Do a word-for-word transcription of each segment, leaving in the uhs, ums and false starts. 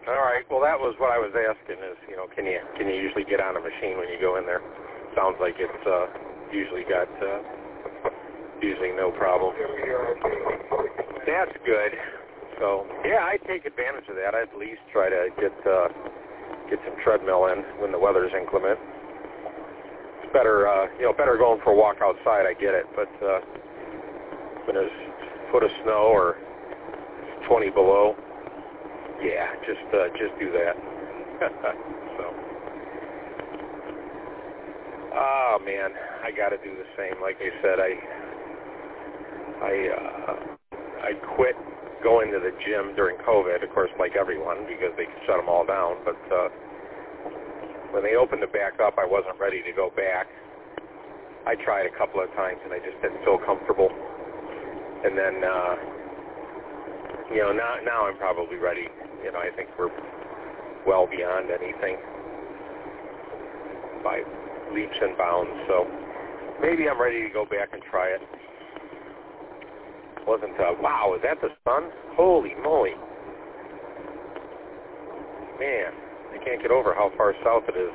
All right. Well, that was what I was asking. Is you know, can you can you usually get on a machine when you go in there? Sounds like it's uh, usually got uh, usually no problem. That's good. So yeah, I take advantage of that. I at least try to get uh, get some treadmill in when the weather's inclement. It's better, uh, you know, better going for a walk outside. I get it, but uh, when there's a foot of snow or twenty below, yeah, just uh, just do that. So, oh man, I got to do the same. Like I said, I I uh, I quit going to the gym during COVID, of course, like everyone, because they shut them all down. But uh, when they opened it back up, I wasn't ready to go back. I tried a couple of times, and I just didn't feel comfortable. And then, uh, you know, now now I'm probably ready. You know, I think we're well beyond anything by leaps and bounds. So maybe I'm ready to go back and try it. Wasn't, uh, wow, is that the sun? Holy moly. Man, I can't get over how far south it is.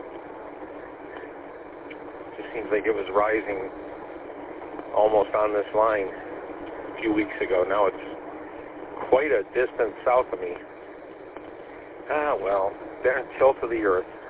It just seems like it was rising almost on this line a few weeks ago. Now it's quite a distance south of me. Ah, well, they're in tilt of the earth.